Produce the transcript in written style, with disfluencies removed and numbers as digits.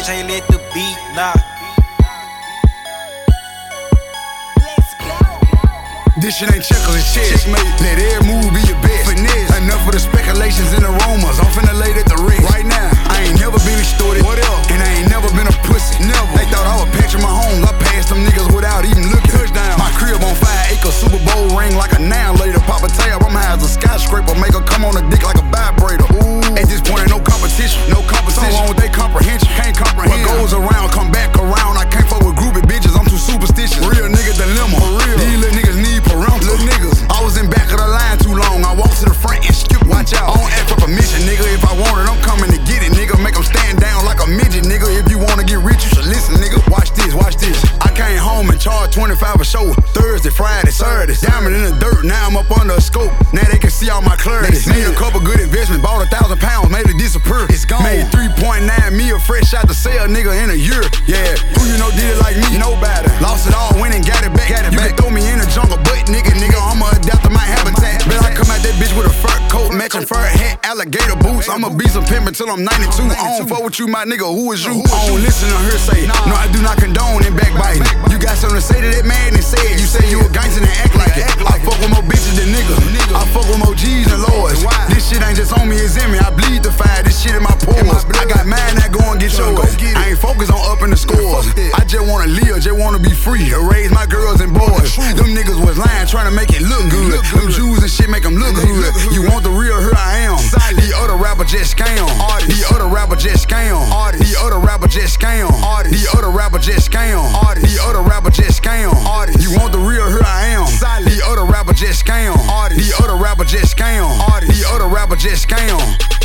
DJ, let the beat knock. This shit ain't checkers, it's checkmate. Let every move be your best. Finesse. Enough of the speculations and aromas. I'm finna lay at the rest. Right now, I ain't never been extorted. What else? And I ain't never been a pussy. Never. They thought I was Patrick Mahomes. I passed them niggas without even looking. Touchdown. My crib on 5 acres. Super Bowl ring like a now later. Pop a tab. I'm high as a skyscraper. Make her come on the dick like a vibrator. Ooh. At this point, ain't no competition. No competition. Something wrong with they comprehension. Can't comprehend. What goes around, come back around. I can't fuck with groupie bitches. I'm too superstitious. Real nigga dilemma. For real. These little niggas need parental. Little niggas. I was in back of the line too long. I walk to the front and skip. Watch out. I don't ask for permission, nigga. If I want it, I'm coming to get it, nigga. Make them stand down like a midget, nigga. If you wanna get rich, you should listen, nigga. Watch this, watch this. I came home and charged 25 a show. Thursday, Friday, Saturday. Diamond in the dirt. Now I'm up under a scope. Now they can see all my clarity. Made a couple good investments. Bought 1,000 pounds. Made it disappear. It's gone. Made 3.9 mil fresh out to sell, nigga, in a year. Yeah. Who you know did it like me? Nobody. Lost it all, went and got it back. You can throw me in the jungle, but nigga, I'ma adapt to my habitat. Bet I come out that bitch with a fur coat, matching fur hat, alligator boots. I'ma be some pimp until I'm 92. I don't fuck with you, my nigga. Who is you? I don't listen to hearsay. No, I do not condone in backbiting. You got something to say to that man and say it. You say you a gangster and act like it. I fuck with more bitches than niggas. I fuck with more G's than lords. This shit ain't just on me, it's in me. I bleed the fire. This shit in my pores. I got mine that go and get yours. I ain't focused on upping the scores. I just wanna live, just wanna be free to raise my girls and boys. Them niggas was lying, trying to make it look good. Them Jews and shit make them look good. You want the real, here I am. The other rapper just scam. The other rapper just scam. The other rapper just scam. The other rapper just scam. The other rapper just scam. You want the real, here I am. The other rapper just scam. The other rapper just scam. The other rapper just scam.